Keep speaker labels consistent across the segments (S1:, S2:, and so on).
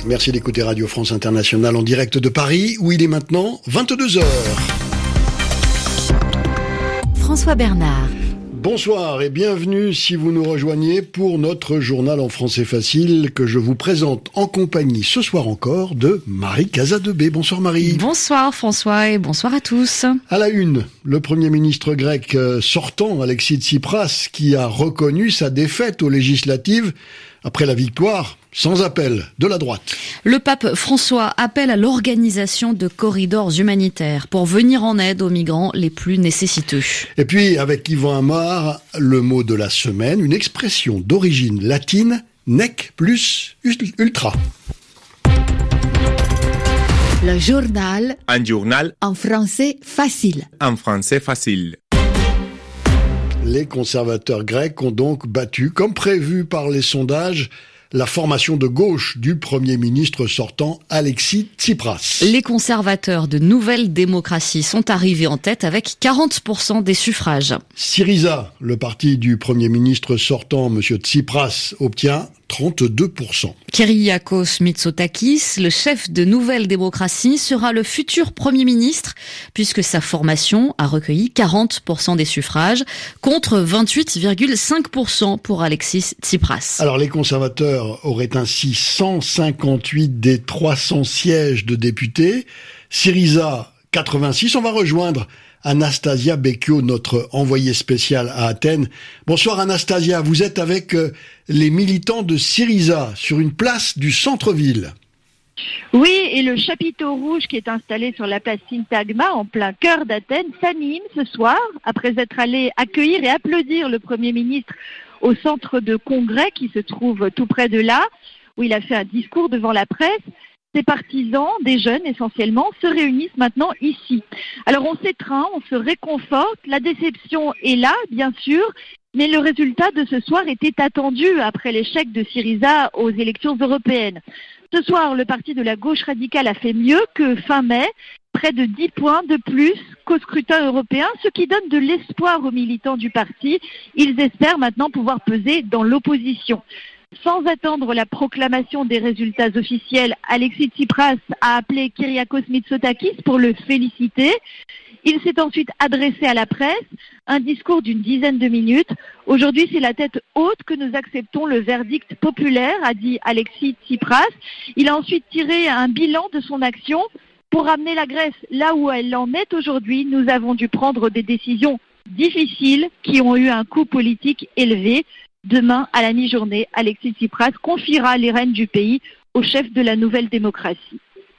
S1: Merci d'écouter Radio France Internationale en direct de Paris, où il est maintenant 22h.
S2: François Bernard.
S1: Bonsoir et bienvenue si vous nous rejoignez pour notre journal en français facile que je vous présente en compagnie ce soir encore de Marie Casadebé. Bonsoir Marie.
S2: Bonsoir François et bonsoir à tous.
S1: À la une, le Premier ministre grec sortant, Alexis Tsipras, qui a reconnu sa défaite aux législatives après la victoire sans appel de la droite.
S2: Le pape François appelle à l'organisation de corridors humanitaires pour venir en aide aux migrants les plus nécessiteux.
S1: Et puis, avec Yvan Amar, le mot de la semaine, une expression d'origine latine, nec plus ultra.
S3: Le journal.
S4: Un journal.
S3: En français facile.
S4: En français facile.
S1: Les conservateurs grecs ont donc battu, comme prévu par les sondages, la formation de gauche du Premier ministre sortant Alexis Tsipras.
S2: Les conservateurs de Nouvelle Démocratie sont arrivés en tête avec 40% des suffrages.
S1: Syriza, le parti du Premier ministre sortant, M. Tsipras, obtient 32%.
S2: Kyriakos Mitsotakis, le chef de Nouvelle Démocratie, sera le futur Premier ministre puisque sa formation a recueilli 40% des suffrages contre 28,5% pour Alexis Tsipras.
S1: Alors les conservateurs auraient ainsi 158 des 300 sièges de députés. Syriza, 86. On va rejoindre Anastasia Becchio, notre envoyée spéciale à Athènes. Bonsoir Anastasia, vous êtes avec les militants de Syriza sur une place du centre-ville.
S5: Oui, et le chapiteau rouge qui est installé sur la place Syntagma, en plein cœur d'Athènes, s'anime ce soir, après être allé accueillir et applaudir le Premier ministre au centre de congrès qui se trouve tout près de là, où il a fait un discours devant la presse. Ces partisans, des jeunes essentiellement, se réunissent maintenant ici. Alors on s'étreint, on se réconforte, la déception est là, bien sûr, mais le résultat de ce soir était attendu après l'échec de Syriza aux élections européennes. Ce soir, le parti de la gauche radicale a fait mieux que fin mai, près de 10 points de plus qu'au scrutin européen, ce qui donne de l'espoir aux militants du parti. Ils espèrent maintenant pouvoir peser dans l'opposition. Sans attendre la proclamation des résultats officiels, Alexis Tsipras a appelé Kyriakos Mitsotakis pour le féliciter. Il s'est ensuite adressé à la presse, un discours d'une dizaine de minutes. Aujourd'hui, c'est la tête haute que nous acceptons le verdict populaire, a dit Alexis Tsipras. Il a ensuite tiré un bilan de son action. Pour ramener la Grèce là où elle en est aujourd'hui, nous avons dû prendre des décisions difficiles qui ont eu un coût politique élevé. Demain, à la mi-journée, Alexis Tsipras confiera les rênes du pays au chef de la Nouvelle Démocratie.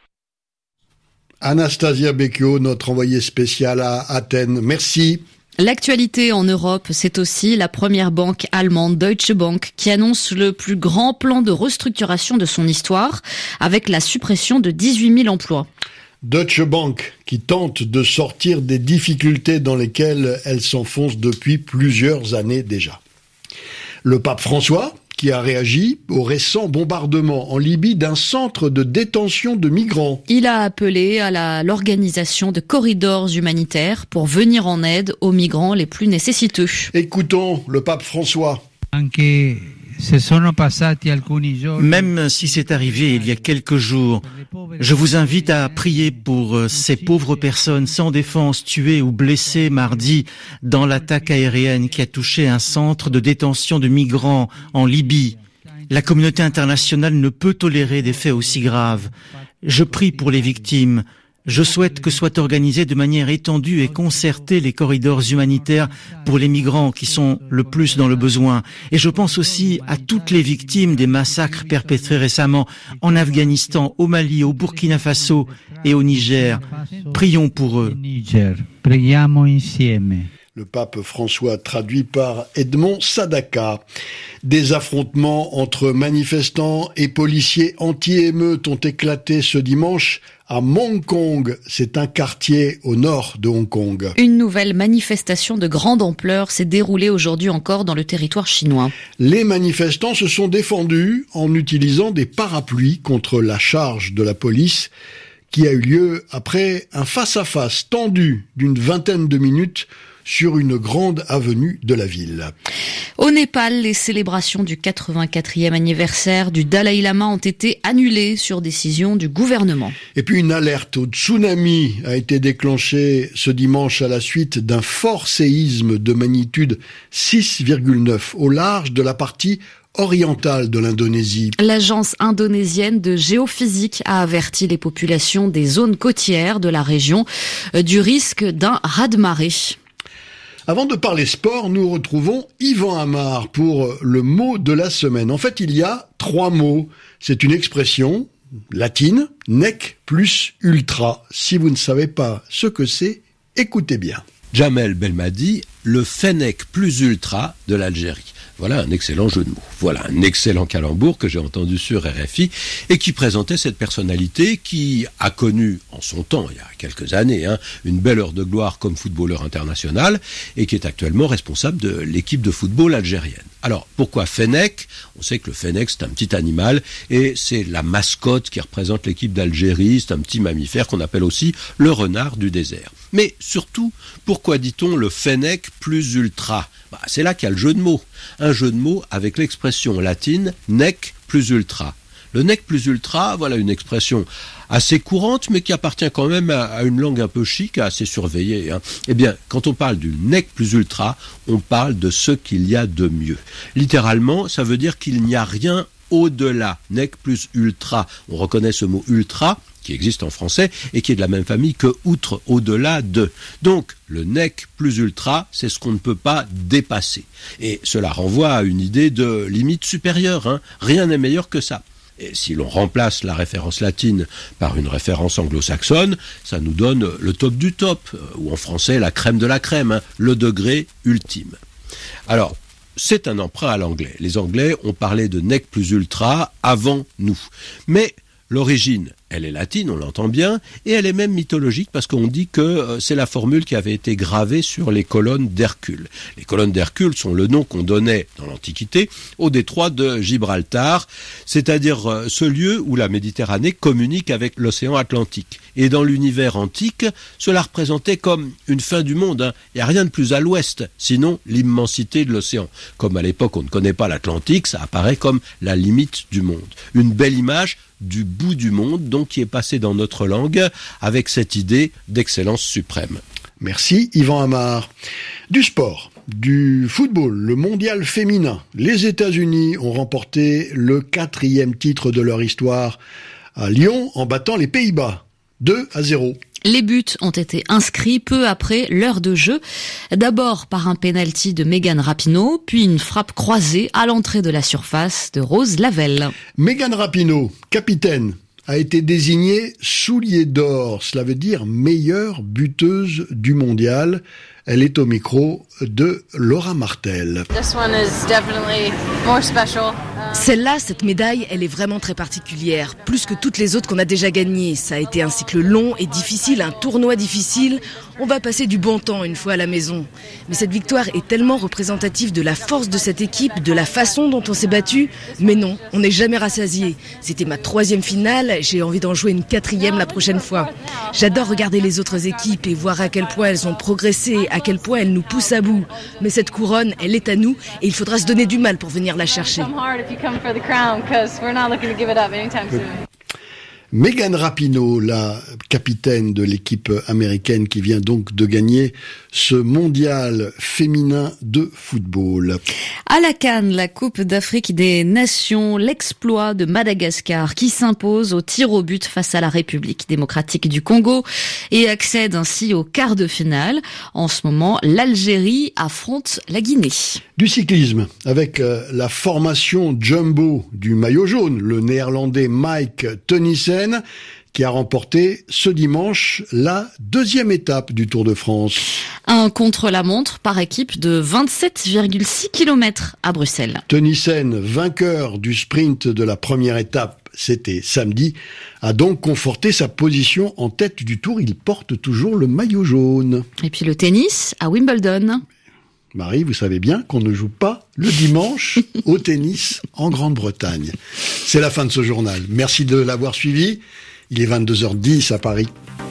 S1: Anastasia Becchio, notre envoyée spéciale à Athènes. Merci.
S2: L'actualité en Europe, c'est aussi la première banque allemande Deutsche Bank qui annonce le plus grand plan de restructuration de son histoire avec la suppression de 18 000 emplois.
S1: Deutsche Bank qui tente de sortir des difficultés dans lesquelles elle s'enfonce depuis plusieurs années déjà. Le pape François, qui a réagi au récent bombardement en Libye d'un centre de détention de migrants.
S2: Il a appelé à l'organisation de corridors humanitaires pour venir en aide aux migrants les plus nécessiteux.
S1: Écoutons le pape François.
S6: Même si c'est arrivé il y a quelques jours, je vous invite à prier pour ces pauvres personnes sans défense tuées ou blessées mardi dans l'attaque aérienne qui a touché un centre de détention de migrants en Libye. La communauté internationale ne peut tolérer des faits aussi graves. Je prie pour les victimes. Je souhaite que soient organisés de manière étendue et concertée les corridors humanitaires pour les migrants qui sont le plus dans le besoin. Et je pense aussi à toutes les victimes des massacres perpétrés récemment en Afghanistan, au Mali, au Burkina Faso et au Niger. Prions pour eux.
S1: Le pape François traduit par Edmond Sadaka. Des affrontements entre manifestants et policiers anti-émeutes ont éclaté ce dimanche à Mong Kong. C'est un quartier au nord de Hong Kong.
S2: Une nouvelle manifestation de grande ampleur s'est déroulée aujourd'hui encore dans le territoire chinois.
S1: Les manifestants se sont défendus en utilisant des parapluies contre la charge de la police qui a eu lieu après un face-à-face tendu d'une vingtaine de minutes sur une grande avenue de la ville.
S2: Au Népal, les célébrations du 84e anniversaire du Dalai Lama ont été annulées sur décision du gouvernement.
S1: Et puis une alerte au tsunami a été déclenchée ce dimanche à la suite d'un fort séisme de magnitude 6,9 au large de la partie orientale de l'Indonésie.
S2: L'agence indonésienne de géophysique a averti les populations des zones côtières de la région du risque d'un raz-de-marée.
S1: Avant de parler sport, nous retrouvons Yvan Amar pour le mot de la semaine. En fait, il y a 3 mots. C'est une expression latine, nec plus ultra. Si vous ne savez pas ce que c'est, écoutez bien.
S7: Jamel Belmadi, le Fennec plus ultra de l'Algérie. Voilà un excellent jeu de mots. Voilà un excellent calembour que j'ai entendu sur RFI et qui présentait cette personnalité qui a connu en son temps, il y a quelques années, une belle heure de gloire comme footballeur international et qui est actuellement responsable de l'équipe de football algérienne. Alors, pourquoi Fennec ? On sait que le Fennec, c'est un petit animal et c'est la mascotte qui représente l'équipe d'Algérie. C'est un petit mammifère qu'on appelle aussi le renard du désert. Mais surtout, pourquoi dit-on le Fennec plus ultra ? C'est là qu'il y a le jeu de mots. Un jeu de mots avec l'expression latine nec plus ultra. Le nec plus ultra, voilà une expression assez courante, mais qui appartient quand même à une langue un peu chic, assez surveillée. Eh bien, quand on parle du nec plus ultra, on parle de ce qu'il y a de mieux. Littéralement, ça veut dire qu'il n'y a rien au-delà. Nec plus ultra. On reconnaît ce mot ultra, qui existe en français, et qui est de la même famille que outre, au-delà de. Donc, le nec plus ultra, c'est ce qu'on ne peut pas dépasser. Et cela renvoie à une idée de limite supérieure. Rien n'est meilleur que ça. Et si l'on remplace la référence latine par une référence anglo-saxonne, ça nous donne le top du top, ou en français la crème de la crème, le degré ultime. Alors, c'est un emprunt à l'anglais. Les Anglais ont parlé de nec plus ultra avant nous. Mais l'origine, elle est latine, on l'entend bien, et elle est même mythologique parce qu'on dit que c'est la formule qui avait été gravée sur les colonnes d'Hercule. Les colonnes d'Hercule sont le nom qu'on donnait dans l'Antiquité au détroit de Gibraltar, c'est-à-dire ce lieu où la Méditerranée communique avec l'océan Atlantique. Et dans l'univers antique, cela représentait comme une fin du monde. Il n'y a rien de plus à l'ouest, sinon l'immensité de l'océan. Comme à l'époque on ne connaît pas l'Atlantique, ça apparaît comme la limite du monde. Une belle image du bout du monde, donc qui est passé dans notre langue avec cette idée d'excellence suprême.
S1: Merci Yvan Amar. Du sport, du football, le mondial féminin. Les États-Unis ont remporté le 4e titre de leur histoire à Lyon en battant les Pays-Bas. 2-0.
S2: Les buts ont été inscrits peu après l'heure de jeu. D'abord par un pénalty de Megan Rapinoe, puis une frappe croisée à l'entrée de la surface de Rose Lavelle.
S1: Megan Rapinoe, capitaine, a été désignée soulier d'or. Cela veut dire meilleure buteuse du mondial. Elle est au micro de Laura Martel.
S8: Celle-là, cette médaille, elle est vraiment très particulière, plus que toutes les autres qu'on a déjà gagnées. Ça a été un cycle long et difficile, un tournoi difficile. On va passer du bon temps une fois à la maison. Mais cette victoire est tellement représentative de la force de cette équipe, de la façon dont on s'est battu. Mais non, on n'est jamais rassasié. C'était ma 3e finale, j'ai envie d'en jouer une 4e la prochaine fois. J'adore regarder les autres équipes et voir à quel point elles ont progressé, à quel point elles nous poussent à bout. Mais cette couronne, elle est à nous et il faudra se donner du mal pour venir la chercher.
S1: Megan Rapinoe, la capitaine de l'équipe américaine qui vient donc de gagner ce mondial féminin de football.
S2: À la CAN, la Coupe d'Afrique des Nations, l'exploit de Madagascar qui s'impose au tir au but face à la République démocratique du Congo et accède ainsi au quart de finale. En ce moment, l'Algérie affronte la Guinée.
S1: Du cyclisme, avec la formation jumbo du maillot jaune, le néerlandais Mike Teunissen, qui a remporté ce dimanche la 2e étape du Tour de France.
S2: Un contre-la-montre par équipe de 27,6 km à Bruxelles.
S1: Teunissen, vainqueur du sprint de la première étape, c'était samedi, a donc conforté sa position en tête du Tour. Il porte toujours le maillot jaune.
S2: Et puis le tennis à Wimbledon.
S1: Marie, vous savez bien qu'on ne joue pas le dimanche au tennis en Grande-Bretagne. C'est la fin de ce journal. Merci de l'avoir suivi. Il est 22h10 à Paris.